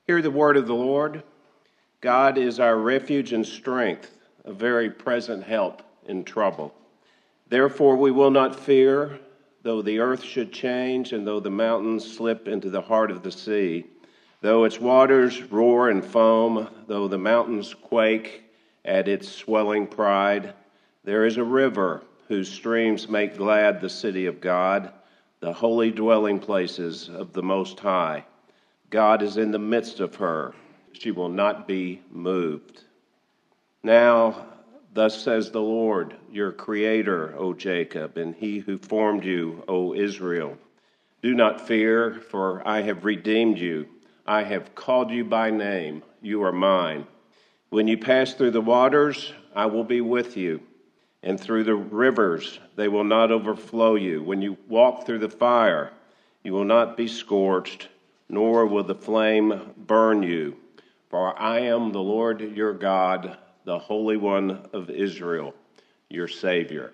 Hear the word of the Lord. God is our refuge and strength, a very present help in trouble. Therefore we will not fear, though the earth should change, and though the mountains slip into the heart of the sea, though its waters roar and foam, though the mountains quake at its swelling pride. There is a river whose streams make glad the city of God, the holy dwelling places of the Most High. God is in the midst of her. She will not be moved. Now, thus says the Lord, your Creator, O Jacob, and He who formed you, O Israel. Do not fear, for I have redeemed you. I have called you by name. You are mine. When you pass through the waters, I will be with you, and through the rivers, they will not overflow you. When you walk through the fire, you will not be scorched, nor will the flame burn you. For I am the Lord your God, the Holy One of Israel, your Savior.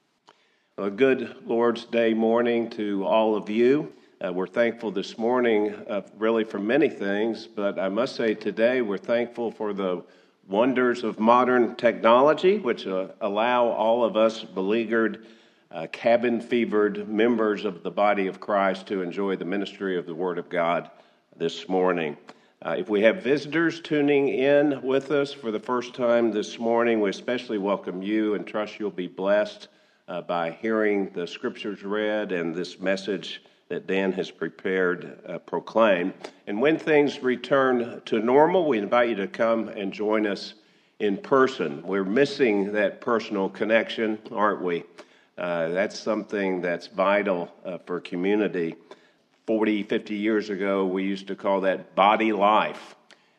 A good Lord's Day morning to all of you. We're thankful this morning really for many things, but I must say today we're thankful for the wonders of modern technology, which allow all of us beleaguered, cabin-fevered members of the body of Christ to enjoy the ministry of the Word of God this morning. If we have visitors tuning in with us for the first time this morning, we especially welcome you and trust you'll be blessed by hearing the scriptures read and this message that Dan has prepared proclaimed. And when things return to normal, we invite you to come and join us in person. We're missing that personal connection, aren't we? That's something that's vital for community. 40, 50 years ago, we used to call that body life.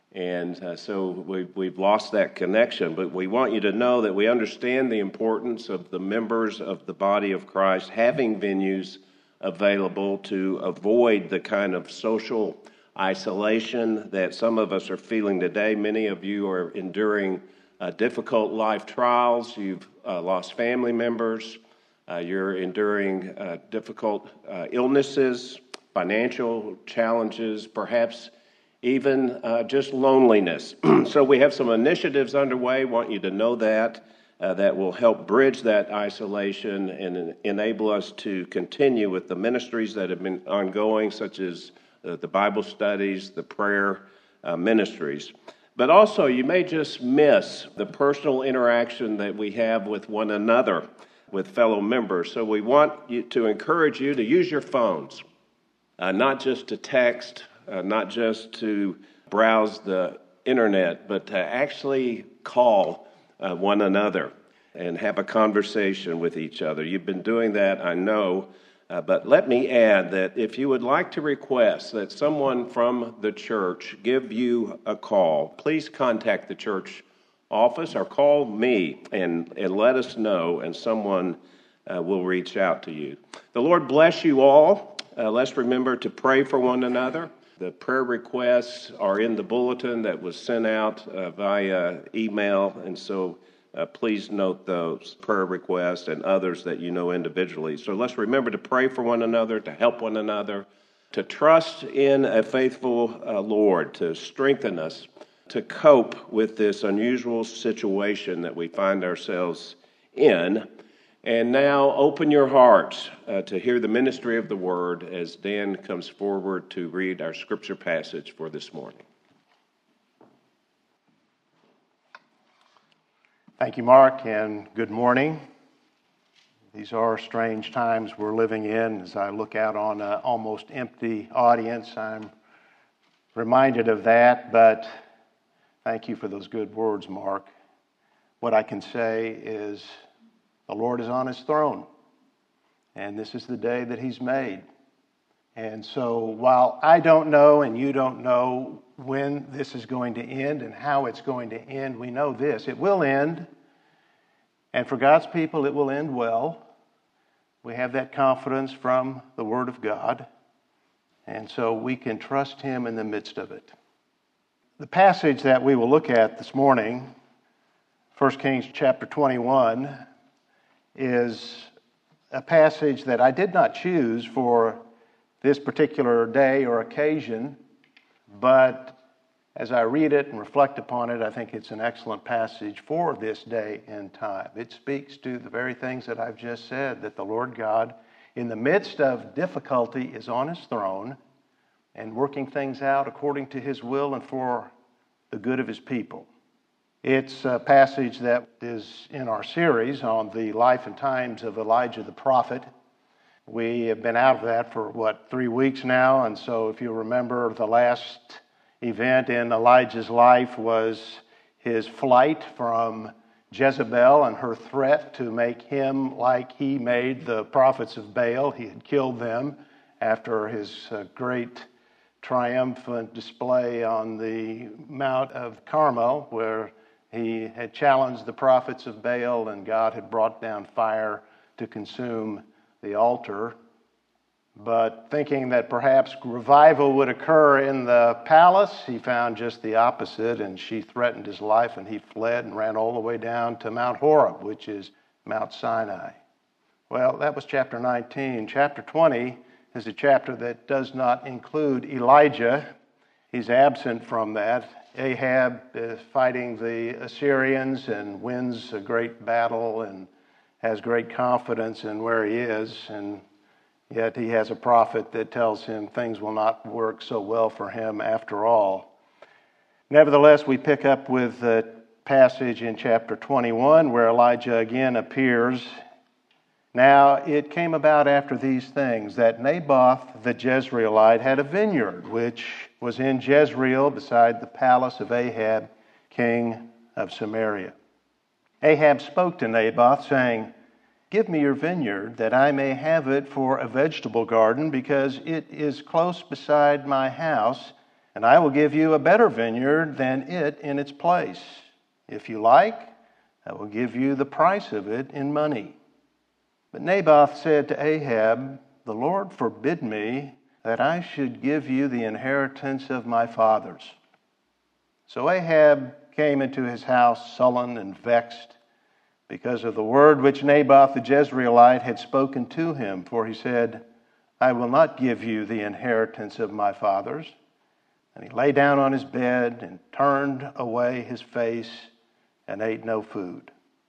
And so we've lost that connection. But we want you to know that we understand the importance of the members of the body of Christ having venues available to avoid the kind of social isolation that some of us are feeling today. Many of you are enduring difficult life trials. You've lost family members. You're enduring difficult illnesses, financial challenges, perhaps even just loneliness. So we have some initiatives underway. Want you to know that. That will help bridge that isolation and enable us to continue with the ministries that have been ongoing, such as the Bible studies, the prayer ministries. But also, you may just miss the personal interaction that we have with one another, with fellow members. So we want to encourage you to use your phones, not just to text, not just to browse the internet, but to actually call one another and have a conversation with each other. You've been doing that, I know, but let me add that if you would like to request that someone from the church give you a call, please contact the church office or call me and let us know, and someone will reach out to you. The Lord bless you all. Let's remember to pray for one another. The prayer requests are in the bulletin that was sent out via email, and so please note those prayer requests and others that you know individually. So let's remember to pray for one another, to help one another, to trust in a faithful Lord, to strengthen us, to cope with this unusual situation that we find ourselves in. And now open your hearts to hear the ministry of the Word as Dan comes forward to read our scripture passage for this morning. Thank you, Mark, and good morning. These are strange times we're living in. As I look out on an almost empty audience, I'm reminded of that, but thank you for those good words, Mark. What I can say is the Lord is on his throne, and this is the day that he's made. And so while I don't know and you don't know when this is going to end and how it's going to end, we know this: it will end. And for God's people, it will end well. We have that confidence from the Word of God. And so we can trust him in the midst of it. The passage that we will look at this morning, 1 Kings chapter 21, is a passage that I did not choose for this particular day or occasion, but As I read it and reflect upon it, I think it's an excellent passage for this day and time. It speaks to the very things that I've just said, that the Lord God, in the midst of difficulty, is on his throne and working things out according to his will and for the good of his people. It's a passage that is in our series on the life and times of Elijah the prophet. We have been out of that for, 3 weeks now, and so if you remember, the last event in Elijah's life was his flight from Jezebel and her threat to make him like he made the prophets of Baal. He had killed them after his great triumphant display on the Mount of Carmel, where he had challenged the prophets of Baal and God had brought down fire to consume the altar. But thinking that perhaps revival would occur in the palace, he found just the opposite, and she threatened his life, and he fled and ran all the way down to Mount Horeb, which is Mount Sinai. Well, that was chapter 19. Chapter 20 is a chapter that does not include Elijah. He's absent from that. Ahab is fighting the Assyrians and wins a great battle and has great confidence in where he is, and yet he has a prophet that tells him things will not work so well for him after all. Nevertheless, we pick up with the passage in chapter 21 where Elijah again appears. Now, it came about after these things that Naboth the Jezreelite had a vineyard, which was in Jezreel beside the palace of Ahab, king of Samaria. Ahab spoke to Naboth, saying, "Give me your vineyard, that I may have it for a vegetable garden, because it is close beside my house, and I will give you a better vineyard than it in its place. If you like, I will give you the price of it in money." But Naboth said to Ahab, "The Lord forbid me that I should give you the inheritance of my fathers." So Ahab came into his house sullen and vexed because of the word which Naboth the Jezreelite had spoken to him. For he said, "I will not give you the inheritance of my fathers." And he lay down on his bed and turned away his face and ate no food.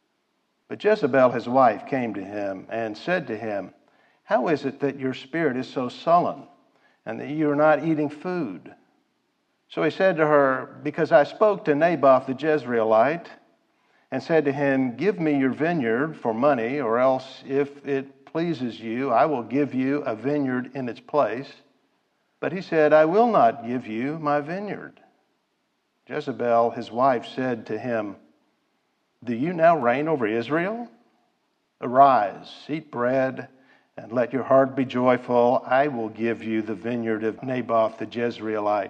But Jezebel, his wife, came to him and said to him, "How is it that your spirit is so sullen and that you are not eating food?" So he said to her, "Because I spoke to Naboth the Jezreelite and said to him, 'Give me your vineyard for money, or else if it pleases you, I will give you a vineyard in its place.' But he said, 'I will not give you my vineyard.' Jezebel, his wife, said to him, 'Do you now reign over Israel? Arise, eat bread, and let your heart be joyful. I will give you the vineyard of Naboth the Jezreelite.'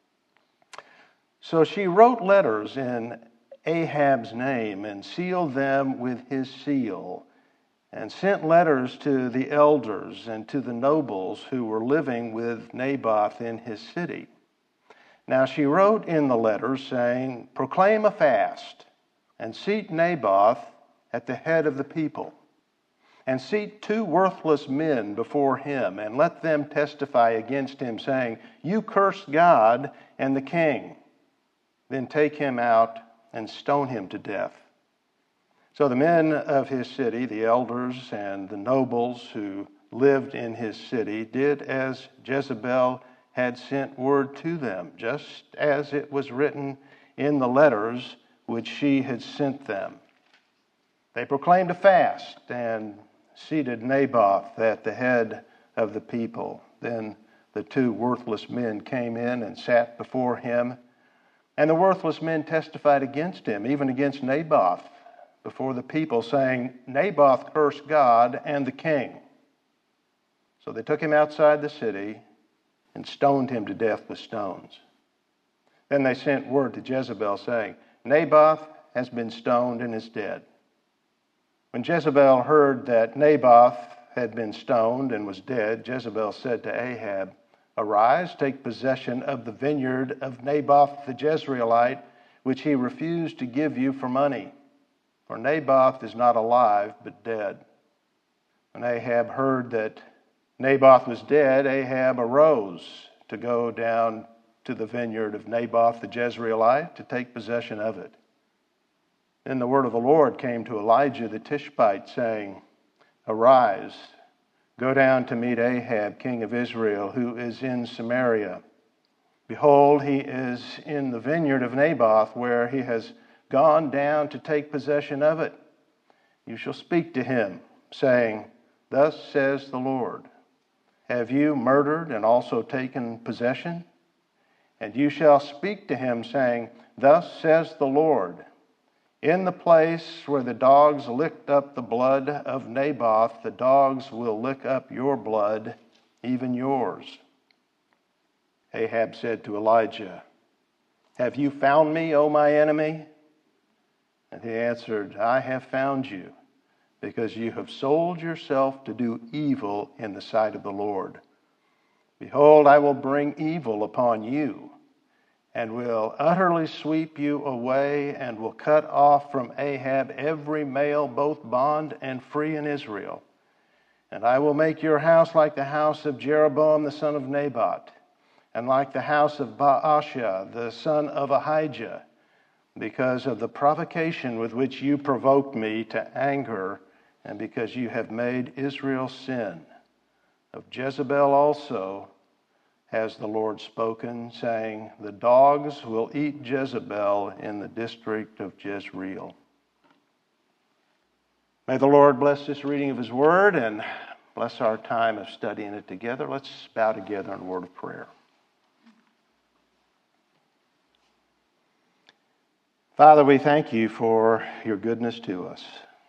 So she wrote letters in Ahab's name and sealed them with his seal, and sent letters to the elders and to the nobles who were living with Naboth in his city. Now she wrote in the letters, saying, 'Proclaim a fast, and seat Naboth at the head of the people, and seat 2 worthless men before him, and let them testify against him, saying, "You cursed God and the king." Then take him out and stone him to death." So the men of his city, the elders and the nobles who lived in his city, did as Jezebel had sent word to them, just as it was written in the letters which she had sent them. They proclaimed a fast and seated Naboth at the head of the people. Then the 2 worthless men came in and sat before him, and the worthless men testified against him, even against Naboth, before the people, saying, "Naboth cursed God and the king." So they took him outside the city and stoned him to death with stones. Then they sent word to Jezebel, saying, "Naboth has been stoned and is dead." When Jezebel heard that Naboth had been stoned and was dead, Jezebel said to Ahab, "Arise, take possession of the vineyard of Naboth the Jezreelite, which he refused to give you for money. For Naboth is not alive, but dead." When Ahab heard that Naboth was dead, Ahab arose to go down to the vineyard of Naboth the Jezreelite to take possession of it. Then the word of the Lord came to Elijah the Tishbite, saying, Arise, go down to meet Ahab, king of Israel, who is in Samaria. Behold, he is in the vineyard of Naboth, where he has gone down to take possession of it. You shall speak to him, saying, Thus says the Lord, Have you murdered and also taken possession? And you shall speak to him, saying, Thus says the Lord, In the place where the dogs licked up the blood of Naboth, the dogs will lick up your blood, even yours. Ahab said to Elijah, Have you found me, O my enemy? And he answered, I have found you, because you have sold yourself to do evil in the sight of the Lord. Behold, I will bring evil upon you, and will utterly sweep you away, and will cut off from Ahab every male, both bond and free in Israel. And I will make your house like the house of Jeroboam the son of Nebat, and like the house of Baasha the son of Ahijah, because of the provocation with which you provoked me to anger, and because you have made Israel sin. Of Jezebel also has the Lord spoken, saying, The dogs will eat Jezebel in the district of Jezreel. May the Lord bless this reading of his word and bless our time of studying it together. Let's bow together in a word of prayer. Father, we thank you for your goodness to us.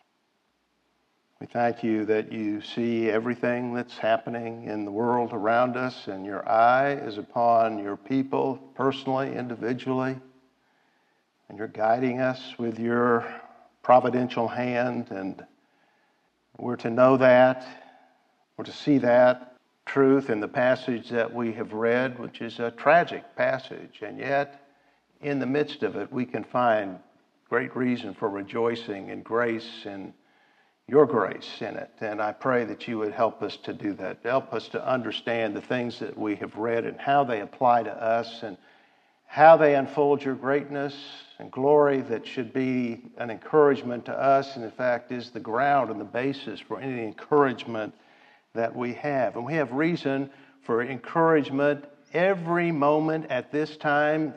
We thank you that you see everything that's happening in the world around us, and your eye is upon your people personally, individually, and you're guiding us with your providential hand, and we're to know that, we're to see that truth in the passage that we have read, which is a tragic passage, and yet in the midst of it we can find great reason for rejoicing and grace and your grace in it. And I pray that you would help us to do that. Help us to understand the things that we have read and how they apply to us and how they unfold your greatness and glory that should be an encouragement to us and in fact is the ground and the basis for any encouragement that we have. And we have reason for encouragement every moment at this time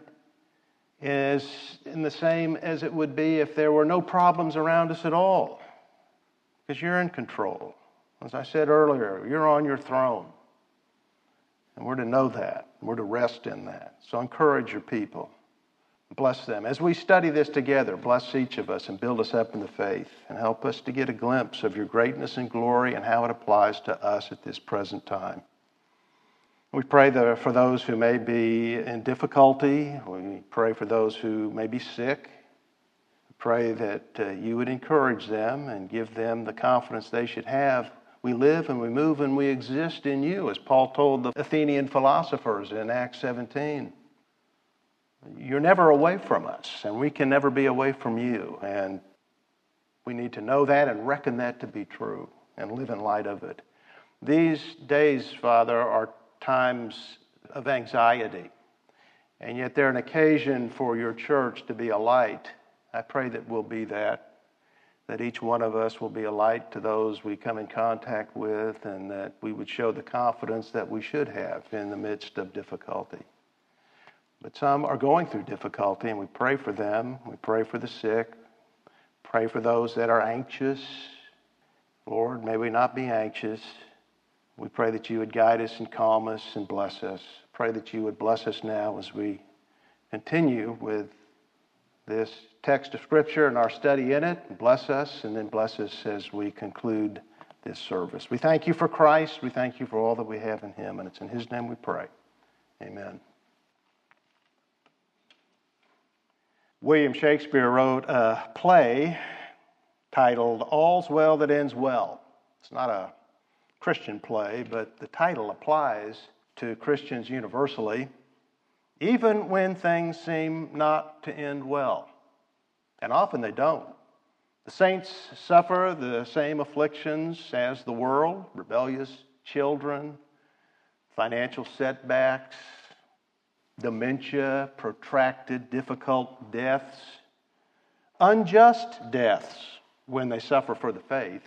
is in the same as it would be if there were no problems around us at all. Because you're in control. As I said earlier, you're on your throne. And we're to know that. We're to rest in that. So encourage your people. Bless them. As we study this together, bless each of us and build us up in the faith. And help us to get a glimpse of your greatness and glory and how it applies to us at this present time. We pray for those who may be in difficulty. We pray for those who may be sick. Pray that you would encourage them and give them the confidence they should have. We live and we move and we exist in you, as Paul told the Athenian philosophers in Acts 17. You're never away from us, and we can never be away from you. And we need to know that and reckon that to be true and live in light of it. These days, Father, are times of anxiety, and yet they're an occasion for your church to be a light. I pray that we'll be that each one of us will be a light to those we come in contact with, and that we would show the confidence that we should have in the midst of difficulty. But some are going through difficulty, and we pray for them. We pray for the sick. Pray for those that are anxious. Lord, may we not be anxious. We pray that you would guide us and calm us and bless us. Pray that you would bless us now as we continue with this text of Scripture and our study in it. Bless us, and then bless us as we conclude this service. We thank you for Christ. We thank you for all that we have in him, and it's in his name we pray. Amen. William Shakespeare wrote a play titled All's Well That Ends Well. It's not a Christian play, but the title applies to Christians universally, even when things seem not to end well. And often they don't. The saints suffer the same afflictions as the world, rebellious children, financial setbacks, dementia, protracted, difficult deaths, unjust deaths when they suffer for the faith.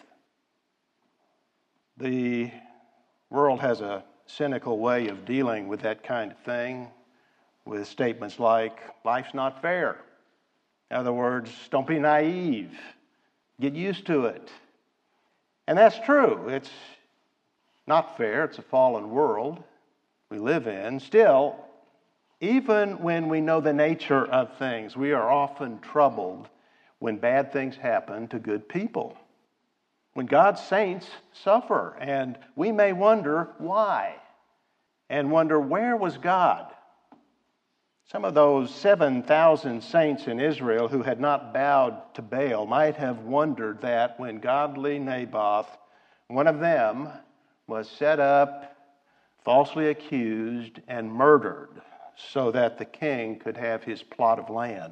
The world has a cynical way of dealing with that kind of thing, with statements like, life's not fair. In other words, don't be naive. Get used to it. And that's true. It's not fair. It's a fallen world we live in. Still, even when we know the nature of things, we are often troubled when bad things happen to good people. When God's saints suffer, and we may wonder why, and wonder where was God? Some of those 7,000 saints in Israel who had not bowed to Baal might have wondered that when godly Naboth, one of them, was set up, falsely accused, and murdered so that the king could have his plot of land.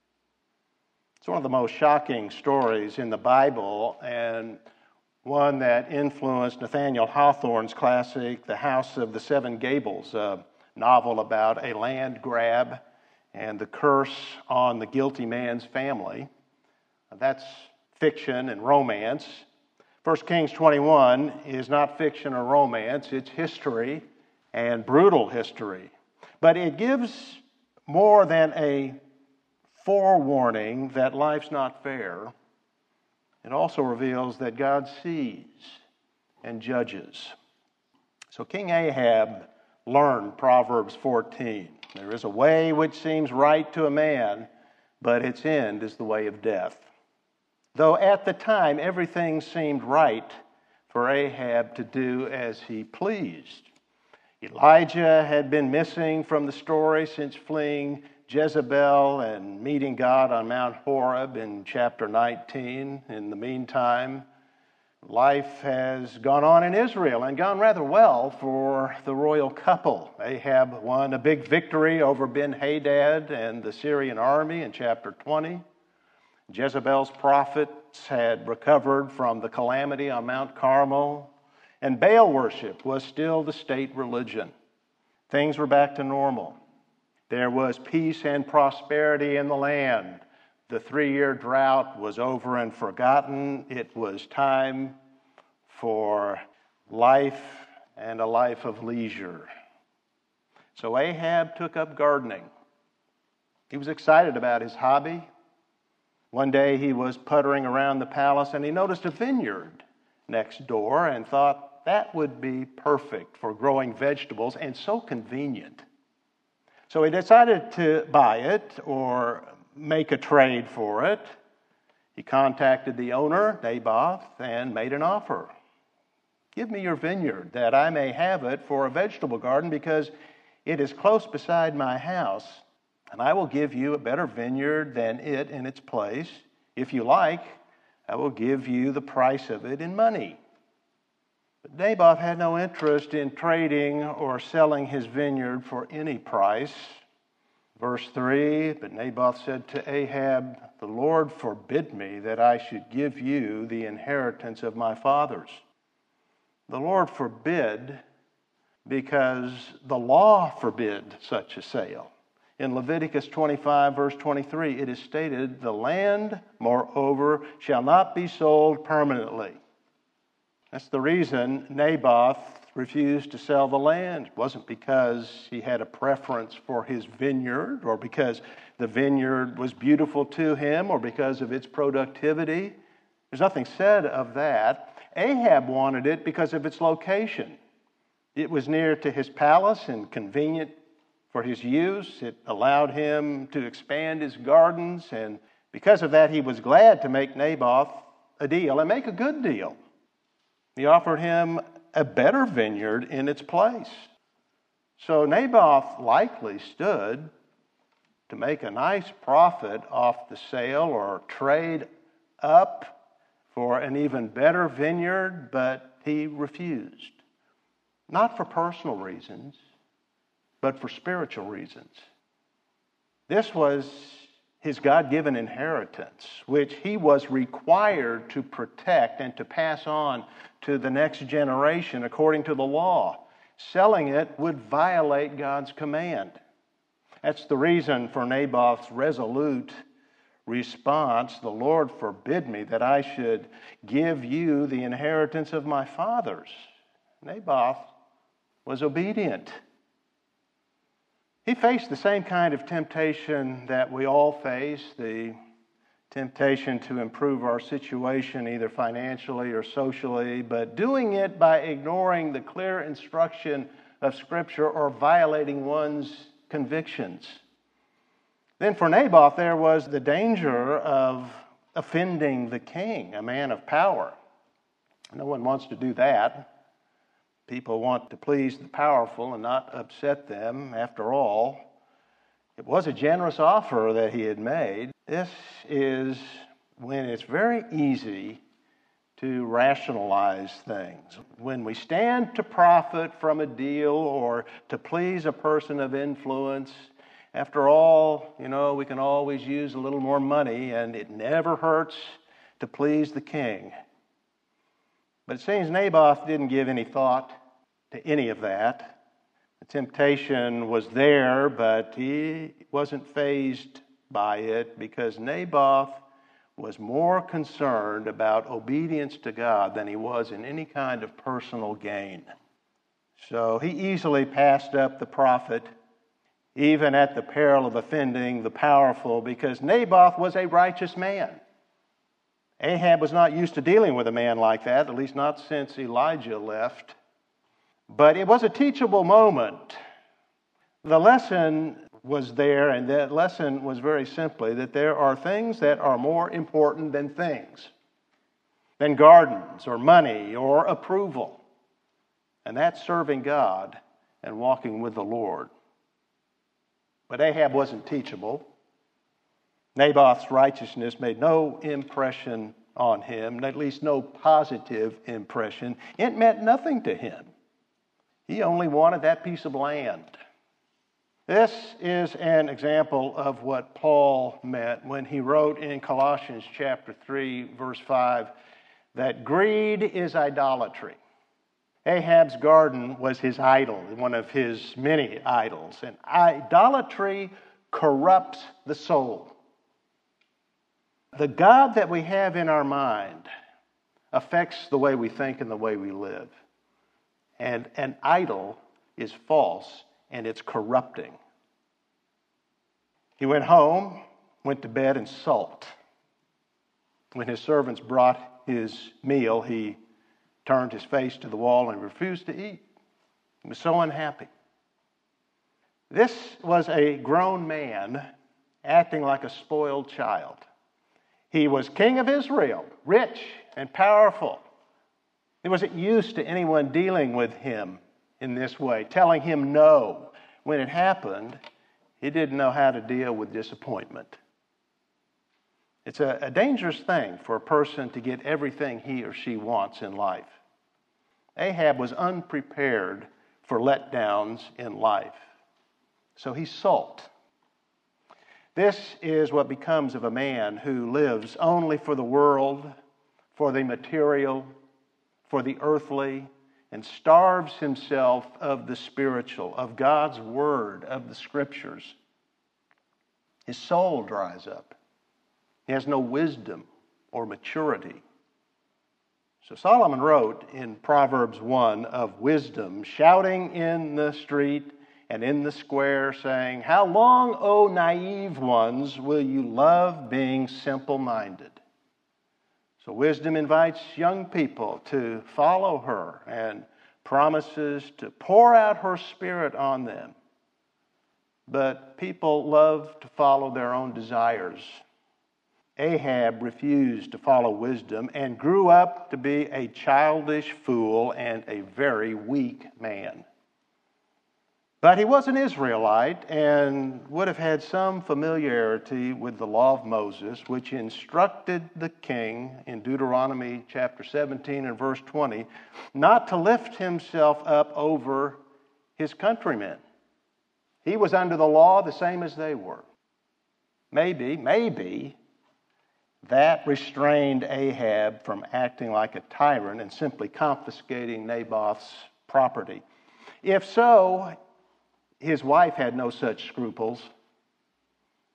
It's one of the most shocking stories in the Bible, and one that influenced Nathaniel Hawthorne's classic, The House of the Seven Gables, a novel about a land grab and the curse on the guilty man's family. That's fiction and romance. 1 Kings 21 is not fiction or romance, it's history, and brutal history. But it gives more than a forewarning that life's not fair. It also reveals that God sees and judges. So King Ahab learned Proverbs 14. There is a way which seems right to a man, but its end is the way of death. Though at the time everything seemed right for Ahab to do as he pleased. Elijah had been missing from the story since fleeing Jezebel and meeting God on Mount Horeb in chapter 19. In the meantime, life has gone on in Israel and gone rather well for the royal couple. Ahab won a big victory over Ben-Hadad and the Syrian army in chapter 20. Jezebel's prophets had recovered from the calamity on Mount Carmel, and Baal worship was still the state religion. Things were back to normal. There was peace and prosperity in the land. The 3-year drought was over and forgotten. It was time for life and a life of leisure. So Ahab took up gardening. He was excited about his hobby. One day he was puttering around the palace and he noticed a vineyard next door and thought that would be perfect for growing vegetables and so convenient. So he decided to buy it or make a trade for it. He contacted the owner, Naboth, and made an offer. Give me your vineyard that I may have it for a vegetable garden because it is close beside my house, and I will give you a better vineyard than it in its place. If you like, I will give you the price of it in money. But Naboth had no interest in trading or selling his vineyard for any price. Verse 3, but Naboth said to Ahab, the Lord forbid me that I should give you the inheritance of my fathers. The Lord forbid because the law forbid such a sale. In Leviticus 25, verse 23, it is stated, the land, moreover, shall not be sold permanently. That's the reason Naboth refused to sell the land. It wasn't because he had a preference for his vineyard or because the vineyard was beautiful to him or because of its productivity. There's nothing said of that. Ahab wanted it because of its location. It was near to his palace and convenient for his use. It allowed him to expand his gardens, and because of that, he was glad to make Naboth a deal and make a good deal. He offered him a better vineyard in its place. So Naboth likely stood to make a nice profit off the sale or trade up for an even better vineyard, but he refused. Not for personal reasons, but for spiritual reasons. This was his God-given inheritance, which he was required to protect and to pass on to the next generation according to the law. Selling it would violate God's command. That's the reason for Naboth's resolute response, "The Lord forbid me that I should give you the inheritance of my fathers." Naboth was obedient. He faced the same kind of temptation that we all face, the temptation to improve our situation either financially or socially, but doing it by ignoring the clear instruction of Scripture or violating one's convictions. Then for Naboth, there was the danger of offending the king, a man of power. No one wants to do that. People want to please the powerful and not upset them. After all, it was a generous offer that he had made. This is when it's very easy to rationalize things. When we stand to profit from a deal or to please a person of influence, after all, we can always use a little more money, and it never hurts to please the king. But it seems Naboth didn't give any thought to any of that. The temptation was there, but he wasn't fazed by it because Naboth was more concerned about obedience to God than he was in any kind of personal gain. So he easily passed up the profit, even at the peril of offending the powerful, because Naboth was a righteous man. Ahab was not used to dealing with a man like that, at least not since Elijah left. But it was a teachable moment. The lesson was there, and that lesson was very simply that there are things that are more important than things, than gardens or money or approval. And that's serving God and walking with the Lord. But Ahab wasn't teachable. Naboth's righteousness made no impression on him, at least no positive impression. It meant nothing to him. He only wanted that piece of land. This is an example of what Paul meant when he wrote in Colossians chapter 3, verse 5, that greed is idolatry. Ahab's garden was his idol, one of his many idols. And idolatry corrupts the soul. The God that we have in our mind affects the way we think and the way we live. And an idol is false and it's corrupting. He went home, went to bed, and sulked. When his servants brought his meal, he turned his face to the wall and refused to eat. He was so unhappy. This was a grown man acting like a spoiled child. He was king of Israel, rich and powerful. He wasn't used to anyone dealing with him in this way, telling him no. When it happened, he didn't know how to deal with disappointment. It's a dangerous thing for a person to get everything he or she wants in life. Ahab was unprepared for letdowns in life, so he sulked. This is what becomes of a man who lives only for the world, for the material, for the earthly, and starves himself of the spiritual, of God's word, of the scriptures. His soul dries up. He has no wisdom or maturity. So Solomon wrote in Proverbs 1 of wisdom, shouting in the street and in the square, saying, "How long, O naive ones, will you love being simple-minded?" So wisdom invites young people to follow her and promises to pour out her spirit on them. But people love to follow their own desires. Ahab refused to follow wisdom and grew up to be a childish fool and a very weak man. But he was an Israelite and would have had some familiarity with the law of Moses, which instructed the king in Deuteronomy chapter 17 and verse 20 not to lift himself up over his countrymen. He was under the law the same as they were. Maybe that restrained Ahab from acting like a tyrant and simply confiscating Naboth's property. If so, his wife had no such scruples.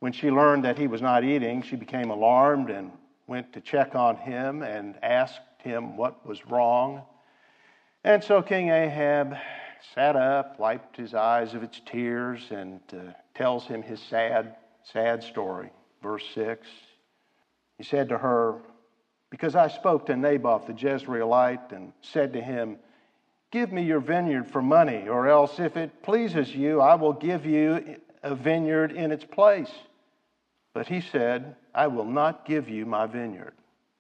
When she learned that he was not eating, she became alarmed and went to check on him and asked him what was wrong. And so King Ahab sat up, wiped his eyes of its tears, and tells him his sad story. Verse 6, he said to her, "Because I spoke to Naboth the Jezreelite and said to him, 'Give me your vineyard for money, or else if it pleases you, I will give you a vineyard in its place.' But he said, 'I will not give you my vineyard.'"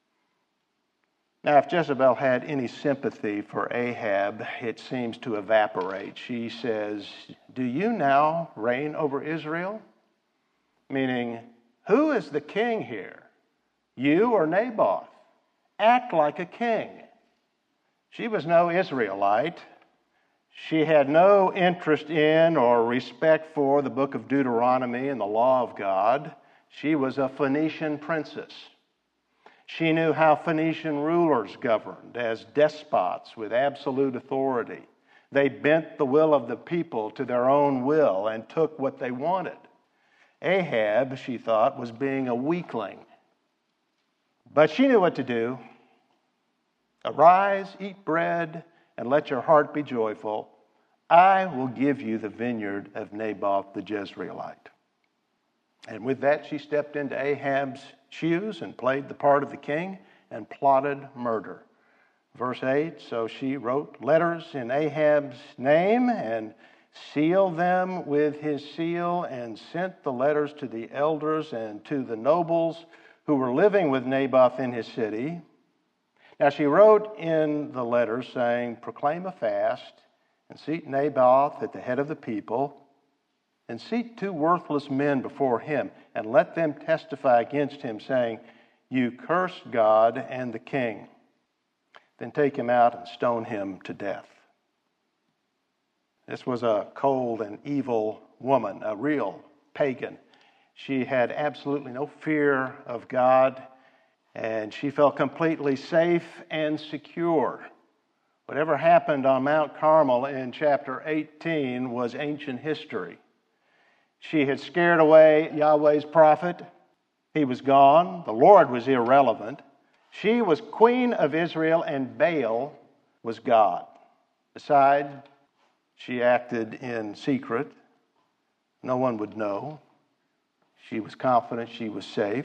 Now, if Jezebel had any sympathy for Ahab, it seems to evaporate. She says, "Do you now reign over Israel?" Meaning, who is the king here? You or Naboth? Act like a king. She was no Israelite. She had no interest in or respect for the book of Deuteronomy and the law of God. She was a Phoenician princess. She knew how Phoenician rulers governed as despots with absolute authority. They bent the will of the people to their own will and took what they wanted. Ahab, she thought, was being a weakling. But she knew what to do. "Arise, eat bread, and let your heart be joyful. I will give you the vineyard of Naboth the Jezreelite." And with that, she stepped into Ahab's shoes and played the part of the king and plotted murder. Verse 8, so she wrote letters in Ahab's name and sealed them with his seal and sent the letters to the elders and to the nobles who were living with Naboth in his city. Now she wrote in the letters saying, "Proclaim a fast and seat Naboth at the head of the people, and seat 2 worthless men before him, and let them testify against him, saying, 'You cursed God and the king.' Then take him out and stone him to death." This was a cold and evil woman, a real pagan. She had absolutely no fear of God, and she felt completely safe and secure. Whatever happened on Mount Carmel in chapter 18 was ancient history. She had scared away Yahweh's prophet. He was gone. The Lord was irrelevant. She was queen of Israel, and Baal was God. Besides, she acted in secret. No one would know. She was confident she was safe.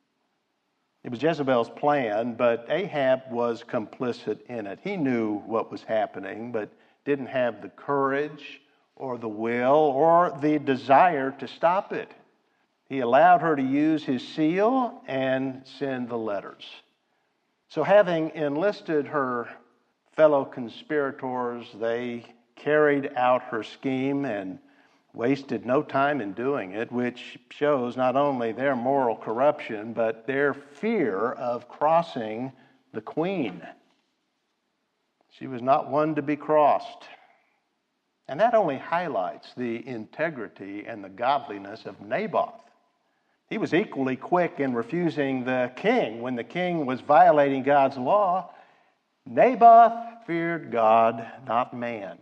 It was Jezebel's plan, but Ahab was complicit in it. He knew what was happening, but didn't have the courage or the will or the desire to stop it. He allowed her to use his seal and send the letters. So having enlisted her fellow conspirators, they carried out her scheme and wasted no time in doing it, which shows not only their moral corruption, but their fear of crossing the queen. She was not one to be crossed. And that only highlights the integrity and the godliness of Naboth. He was equally quick in refusing the king when the king was violating God's law. Naboth feared God, not man.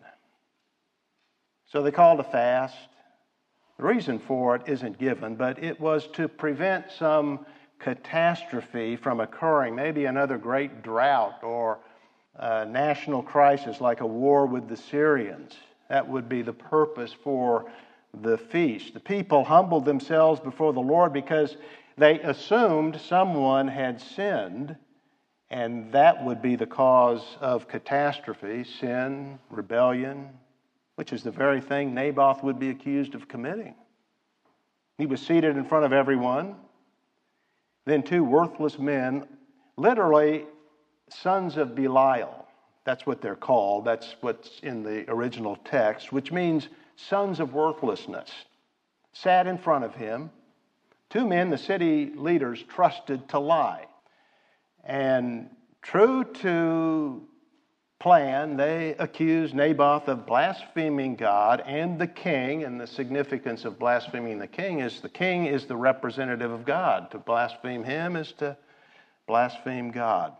So they called a fast. The reason for it isn't given, but it was to prevent some catastrophe from occurring, maybe another great drought or a national crisis like a war with the Syrians. That would be the purpose for the feast. The people humbled themselves before the Lord because they assumed someone had sinned, and that would be the cause of catastrophe, sin, rebellion, which is the very thing Naboth would be accused of committing. He was seated in front of everyone. Then 2 worthless men, literally sons of Belial. That's what they're called. That's what's in the original text, which means sons of worthlessness, sat in front of him. 2 men the city leaders trusted to lie. And true to plan, they accused Naboth of blaspheming God and the king. And the significance of blaspheming the king is the representative of God. To blaspheme him is to blaspheme God.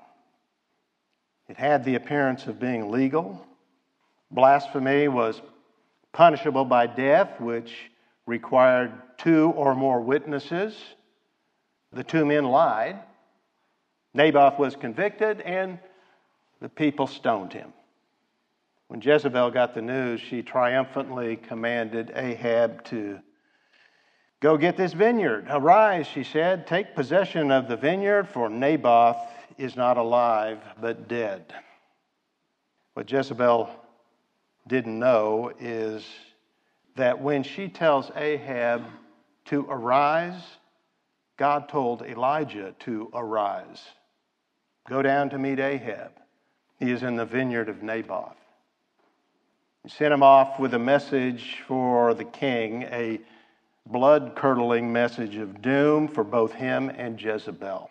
It had the appearance of being legal. Blasphemy was punishable by death, which required 2 or more witnesses. The 2 men lied. Naboth was convicted, and the people stoned him. When Jezebel got the news, she triumphantly commanded Ahab to go get this vineyard. Arise, she said, take possession of the vineyard, for Naboth is not alive, but dead. What Jezebel didn't know is that when she tells Ahab to arise, God told Elijah to arise. Go down to meet Ahab. He is in the vineyard of Naboth. He sent him off with a message for the king, a blood-curdling message of doom for both him and Jezebel.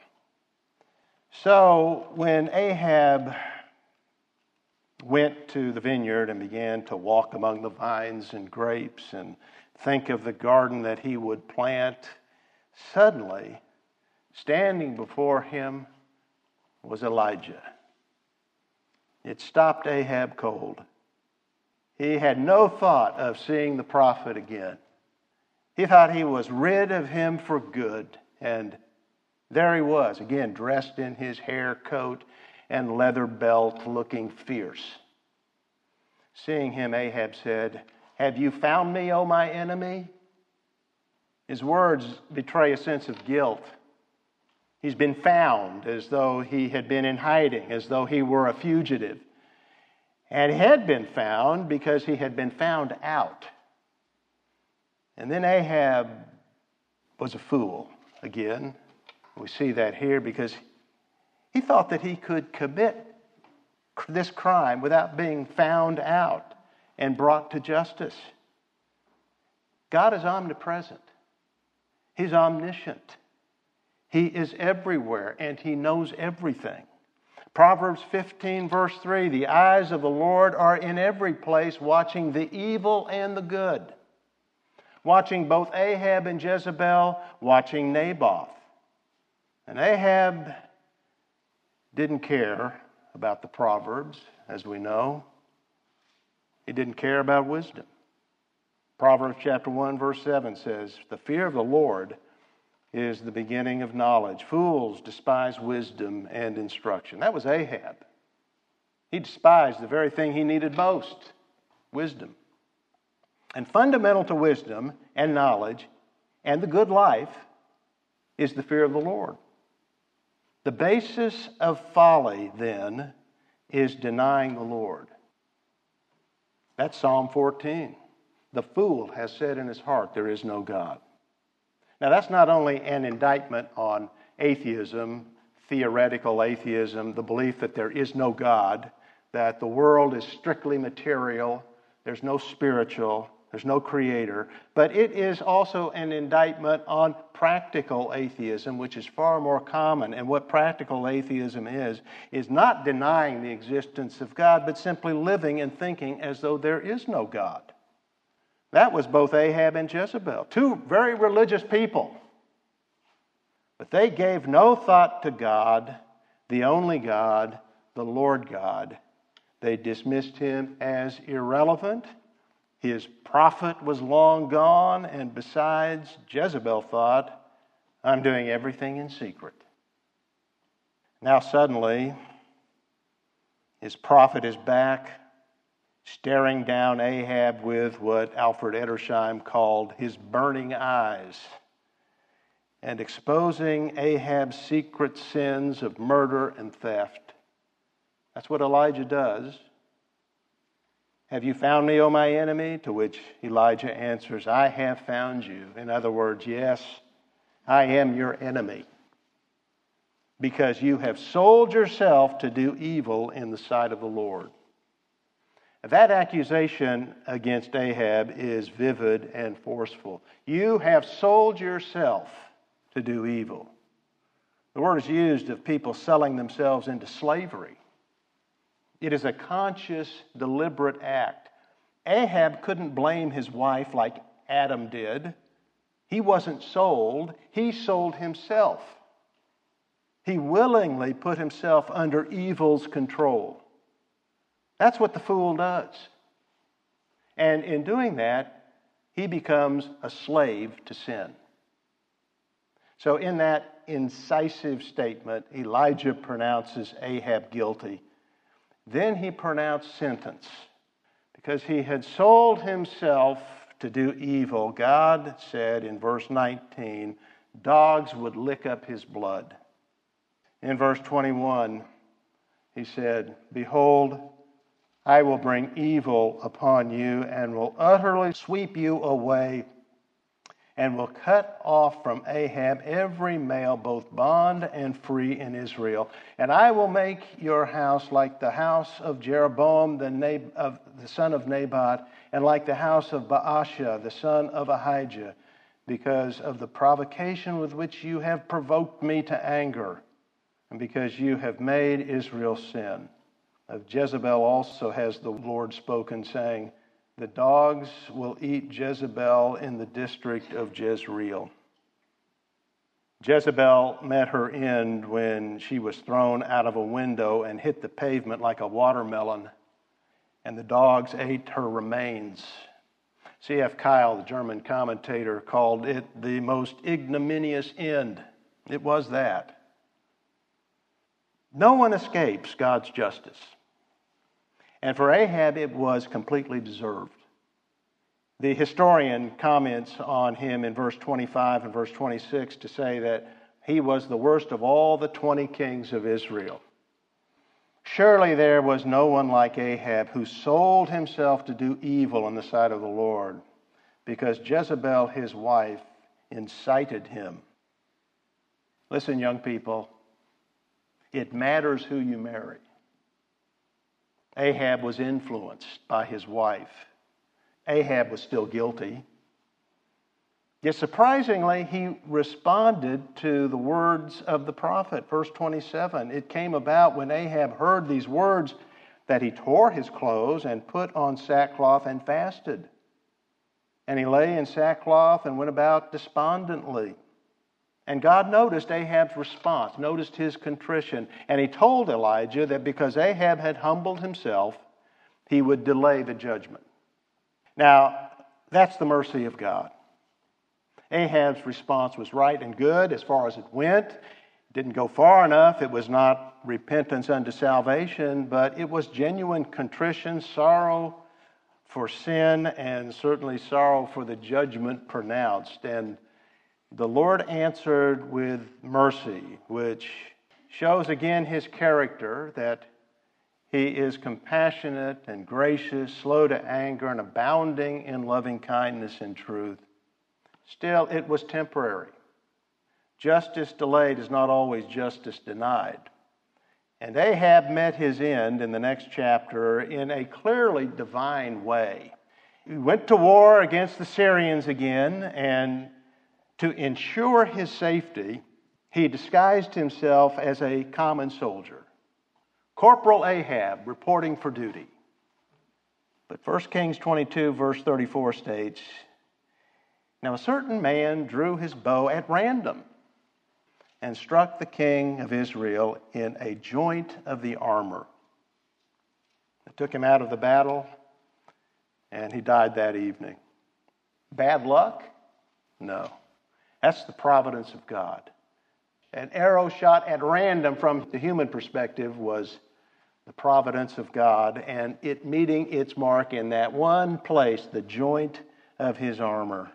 So when Ahab went to the vineyard and began to walk among the vines and grapes and think of the garden that he would plant, suddenly, standing before him was Elijah. It stopped Ahab cold. He had no thought of seeing the prophet again. He thought he was rid of him for good. And there he was, again, dressed in his hair coat and leather belt, looking fierce. Seeing him, Ahab said, "Have you found me, O my enemy?" His words betray a sense of guilt. He's been found, as though he had been in hiding, as though he were a fugitive. And he had been found because he had been found out. And then Ahab was a fool again. We see that here because he thought that he could commit this crime without being found out and brought to justice. God is omnipresent. He's omniscient. He is everywhere and he knows everything. Proverbs 15 verse 3, the eyes of the Lord are in every place, watching the evil and the good. Watching both Ahab and Jezebel, watching Naboth. And Ahab didn't care about the Proverbs, as we know. He didn't care about wisdom. Proverbs chapter 1 verse 7 says, the fear of the Lord is the beginning of knowledge. Fools despise wisdom and instruction. That was Ahab. He despised the very thing he needed most, wisdom. And fundamental to wisdom and knowledge and the good life is the fear of the Lord. The basis of folly, then, is denying the Lord. That's Psalm 14. The fool has said in his heart, there is no God. Now, that's not only an indictment on atheism, theoretical atheism, the belief that there is no God, that the world is strictly material, there's no spiritual, there's no creator, but it is also an indictment on practical atheism, which is far more common. And what practical atheism is not denying the existence of God, but simply living and thinking as though there is no God. That was both Ahab and Jezebel, two very religious people. But they gave no thought to God, the only God, the Lord God. They dismissed him as irrelevant. His prophet was long gone, and besides, Jezebel thought, I'm doing everything in secret. Now suddenly, his prophet is back, staring down Ahab with what Alfred Edersheim called his burning eyes, and exposing Ahab's secret sins of murder and theft. That's what Elijah does. Have you found me, O my enemy? To which Elijah answers, I have found you. In other words, yes, I am your enemy, because you have sold yourself to do evil in the sight of the Lord. That accusation against Ahab is vivid and forceful. You have sold yourself to do evil. The word is used of people selling themselves into slavery. It is a conscious, deliberate act. Ahab couldn't blame his wife like Adam did. He wasn't sold. He sold himself. He willingly put himself under evil's control. That's what the fool does. And in doing that, he becomes a slave to sin. So in that incisive statement, Elijah pronounces Ahab guilty. Then he pronounced sentence. Because he had sold himself to do evil, God said in verse 19, dogs would lick up his blood. In verse 21, he said, behold, I will bring evil upon you and will utterly sweep you away and will cut off from Ahab every male, both bond and free in Israel. And I will make your house like the house of Jeroboam, the son of Nebat, and like the house of Baasha, the son of Ahijah, because of the provocation with which you have provoked me to anger, and because you have made Israel sin. Of Jezebel also has the Lord spoken, saying, the dogs will eat Jezebel in the district of Jezreel. Jezebel met her end when she was thrown out of a window and hit the pavement like a watermelon, and the dogs ate her remains. C.F. Keil, the German commentator, called it the most ignominious end. It was that. No one escapes God's justice. And for Ahab, it was completely deserved. The historian comments on him in verse 25 and verse 26 to say that he was the worst of all the 20 kings of Israel. Surely there was no one like Ahab who sold himself to do evil in the sight of the Lord, because Jezebel, his wife, incited him. Listen, young people, it matters who you marry. Ahab was influenced by his wife. Ahab was still guilty. Yet surprisingly, he responded to the words of the prophet. Verse 27, it came about when Ahab heard these words that he tore his clothes and put on sackcloth and fasted. And he lay in sackcloth and went about despondently. And God noticed Ahab's response, noticed his contrition, and he told Elijah that because Ahab had humbled himself, he would delay the judgment. Now, that's the mercy of God. Ahab's response was right and good as far as it went. It didn't go far enough. It was not repentance unto salvation, but it was genuine contrition, sorrow for sin, and certainly sorrow for the judgment pronounced. And the Lord answered with mercy, which shows again his character, that he is compassionate and gracious, slow to anger, and abounding in loving kindness and truth. Still, it was temporary. Justice delayed is not always justice denied. And Ahab met his end in the next chapter in a clearly divine way. He went to war against the Syrians again, and to ensure his safety, he disguised himself as a common soldier. Corporal Ahab reporting for duty. But 1 Kings 22 verse 34 states, now a certain man drew his bow at random and struck the king of Israel in a joint of the armor. It took him out of the battle, and he died that evening. Bad luck? No. That's the providence of God. An arrow shot at random from the human perspective was the providence of God, and it meeting its mark in that one place, the joint of his armor,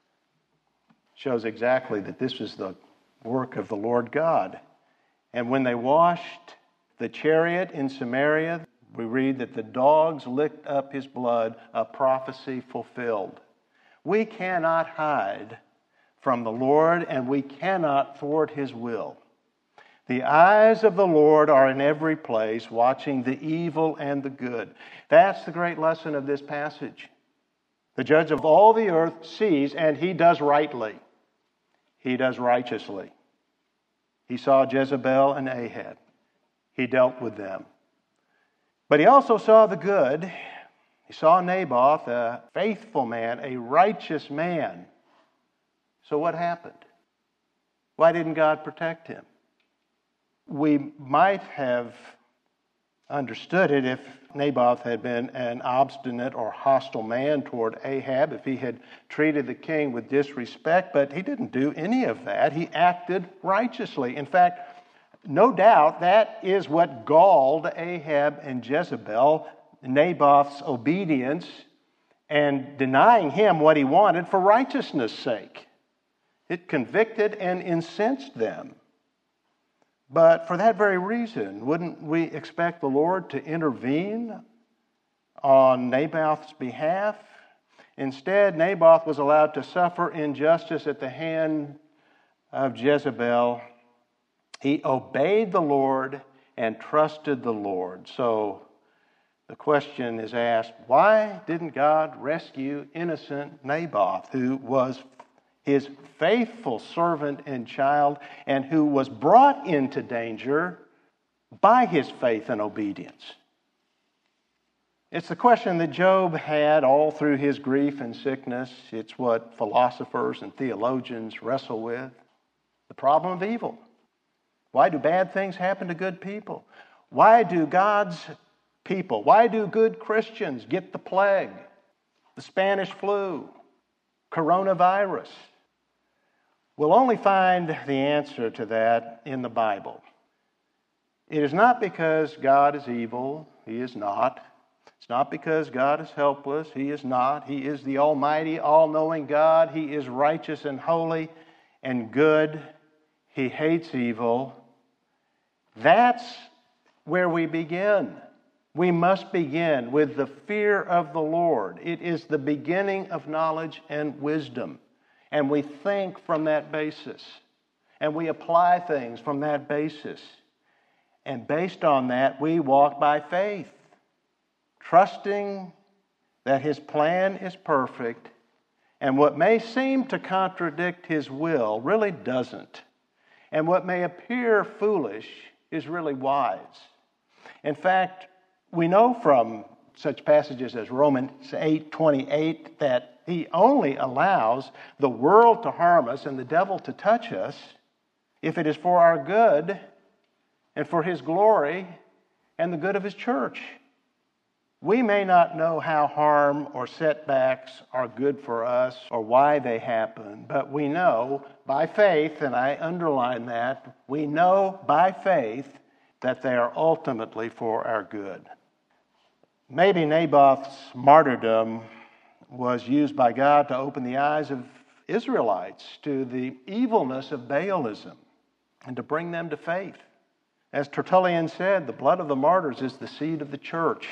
shows exactly that this was the work of the Lord God. And when they washed the chariot in Samaria, we read that the dogs licked up his blood, a prophecy fulfilled. We cannot hide from the Lord, and we cannot thwart his will. The eyes of the Lord are in every place, watching the evil and the good. That's the great lesson of this passage. The judge of all the earth sees, and he does rightly. He does righteously. He saw Jezebel and Ahab. He dealt with them. But he also saw the good. He saw Naboth, a faithful man, a righteous man. So what happened? Why didn't God protect him? We might have understood it if Naboth had been an obstinate or hostile man toward Ahab, if he had treated the king with disrespect, but he didn't do any of that. He acted righteously. In fact, no doubt that is what galled Ahab and Jezebel, Naboth's obedience and denying him what he wanted for righteousness' sake. It convicted and incensed them. But for that very reason, wouldn't we expect the Lord to intervene on Naboth's behalf? Instead, Naboth was allowed to suffer injustice at the hand of Jezebel. He obeyed the Lord and trusted the Lord. So the question is asked, why didn't God rescue innocent Naboth, who was his faithful servant and child, and who was brought into danger by his faith and obedience? It's the question that Job had all through his grief and sickness. It's what philosophers and theologians wrestle with. The problem of evil. Why do bad things happen to good people? Why do God's people, why do good Christians get the plague, the Spanish flu, coronavirus? We'll only find the answer to that in the Bible. It is not because God is evil. He is not. It's not because God is helpless. He is not. He is the almighty, all-knowing God. He is righteous and holy and good. He hates evil. That's where we begin. We must begin with the fear of the Lord. It is the beginning of knowledge and wisdom. And we think from that basis. And we apply things from that basis. And based on that, we walk by faith, trusting that His plan is perfect, and what may seem to contradict His will really doesn't. And what may appear foolish is really wise. In fact, we know from such passages as Romans 8:28 that He only allows the world to harm us and the devil to touch us if it is for our good and for His glory and the good of His church. We may not know how harm or setbacks are good for us or why they happen, but we know by faith, and I underline that, we know by faith that they are ultimately for our good. Maybe Naboth's martyrdom was used by God to open the eyes of Israelites to the evilness of Baalism and to bring them to faith. As Tertullian said, the blood of the martyrs is the seed of the church.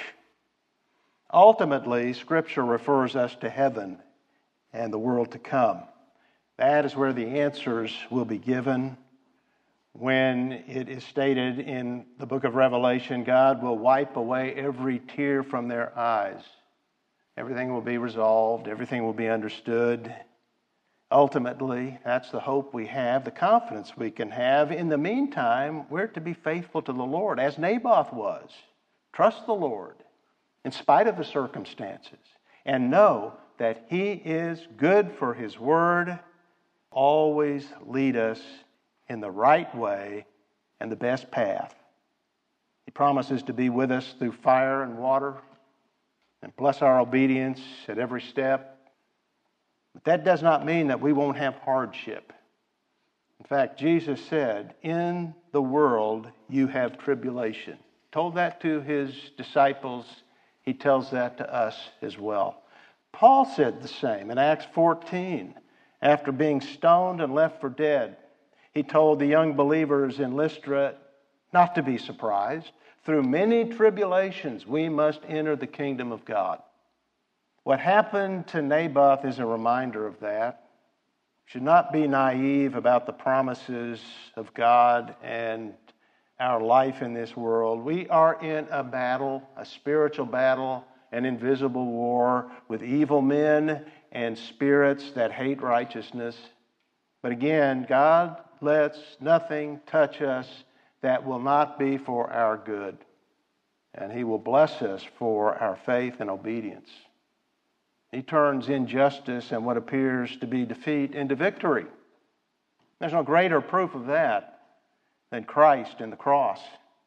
Ultimately, Scripture refers us to heaven and the world to come. That is where the answers will be given. When it is stated in the book of Revelation, God will wipe away every tear from their eyes. Everything will be resolved. Everything will be understood. Ultimately, that's the hope we have, the confidence we can have. In the meantime, we're to be faithful to the Lord, as Naboth was. Trust the Lord in spite of the circumstances, and know that He is good for His word. Always lead us in the right way and the best path. He promises to be with us through fire and water and bless our obedience at every step. But that does not mean that we won't have hardship. In fact, Jesus said, "In the world you have tribulation." Told that to His disciples. He tells that to us as well. Paul said the same in Acts 14. After being stoned and left for dead, he told the young believers in Lystra not to be surprised. Through many tribulations, we must enter the kingdom of God. What happened to Naboth is a reminder of that. We should not be naive about the promises of God and our life in this world. We are in a battle, a spiritual battle, an invisible war with evil men and spirits that hate righteousness. But again, God lets nothing touch us that will not be for our good. And He will bless us for our faith and obedience. He turns injustice and what appears to be defeat into victory. There's no greater proof of that than Christ and the cross.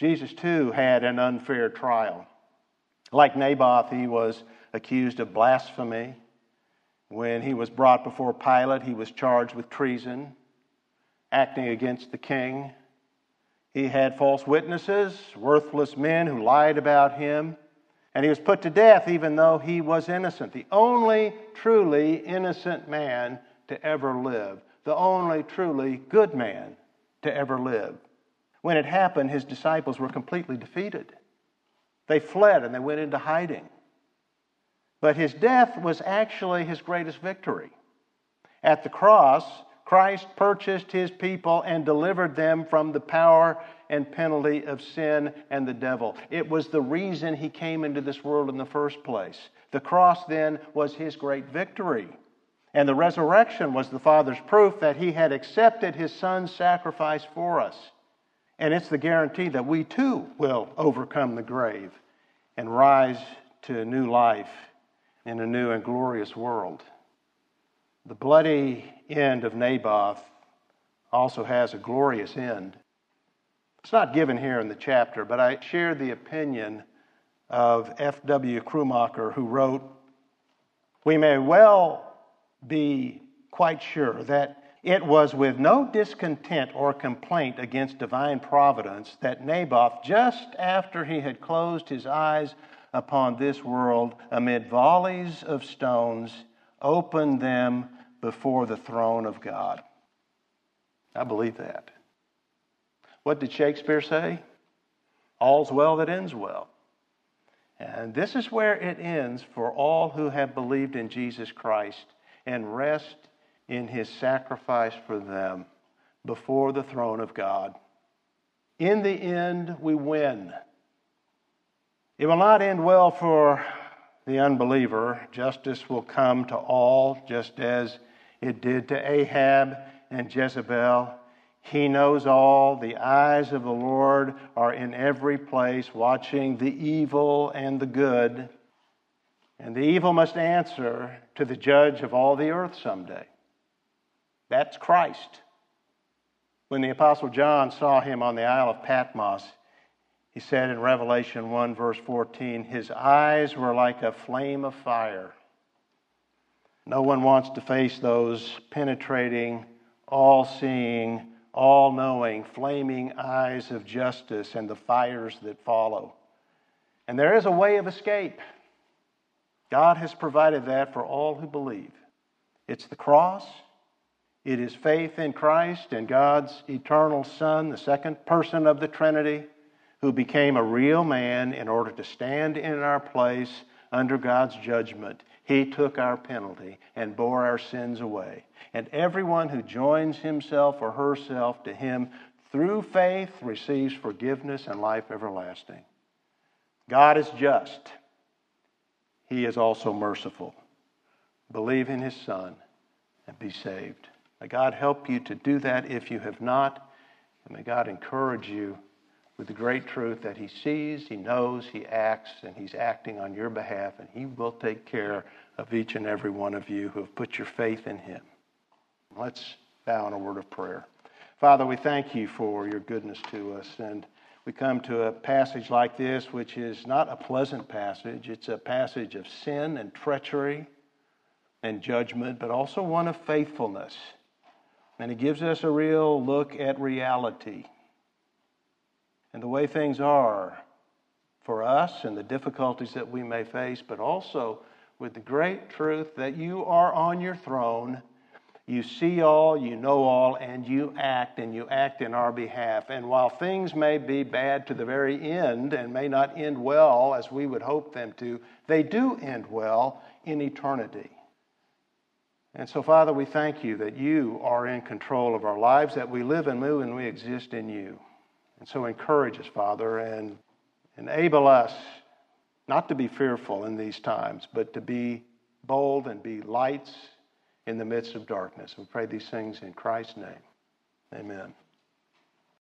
Jesus, too, had an unfair trial. Like Naboth, he was accused of blasphemy. When he was brought before Pilate, he was charged with treason, acting against the king. He had false witnesses, worthless men who lied about him, and he was put to death even though he was innocent. The only truly innocent man to ever live. The only truly good man to ever live. When it happened, his disciples were completely defeated. They fled and they went into hiding. But his death was actually his greatest victory. At the cross, Christ purchased his people and delivered them from the power and penalty of sin and the devil. It was the reason he came into this world in the first place. The cross then was his great victory. And the resurrection was the Father's proof that he had accepted his Son's sacrifice for us. And it's the guarantee that we too will overcome the grave and rise to new life in a new and glorious world. The bloody end of Naboth also has a glorious end. It's not given here in the chapter, but I share the opinion of F.W. Krummacher, who wrote, "We may well be quite sure that it was with no discontent or complaint against divine providence that Naboth, just after he had closed his eyes upon this world, amid volleys of stones, opened them before the throne of God." I believe that. What did Shakespeare say? All's well that ends well. And this is where it ends for all who have believed in Jesus Christ and rest in his sacrifice for them before the throne of God. In the end, we win. It will not end well for the unbeliever. Justice will come to all, just as it did to Ahab and Jezebel. He knows all. The eyes of the Lord are in every place, watching the evil and the good. And the evil must answer to the judge of all the earth someday. That's Christ. When the Apostle John saw him on the Isle of Patmos, he said in Revelation 1, verse 14, his eyes were like a flame of fire. No one wants to face those penetrating, all-seeing, all-knowing, flaming eyes of justice and the fires that follow. And there is a way of escape. God has provided that for all who believe. It's the cross. It is faith in Christ and God's eternal Son, the second person of the Trinity, who became a real man in order to stand in our place under God's judgment. He took our penalty and bore our sins away. And everyone who joins himself or herself to him through faith receives forgiveness and life everlasting. God is just. He is also merciful. Believe in his Son and be saved. May God help you to do that if you have not. And may God encourage you with the great truth that he sees, he knows, he acts, and he's acting on your behalf, and he will take care of each and every one of you who have put your faith in him. Let's bow in a word of prayer. Father, we thank you for your goodness to us, and we come to a passage like this, which is not a pleasant passage. It's a passage of sin and treachery and judgment, but also one of faithfulness. And it gives us a real look at reality and the way things are for us and the difficulties that we may face, but also with the great truth that you are on your throne. You see all, you know all, and you act in our behalf. And while things may be bad to the very end and may not end well as we would hope them to, they do end well in eternity. And so, Father, we thank you that you are in control of our lives, that we live and move and we exist in you. And so encourage us, Father, and enable us not to be fearful in these times, but to be bold and be lights in the midst of darkness. We pray these things in Christ's name. Amen.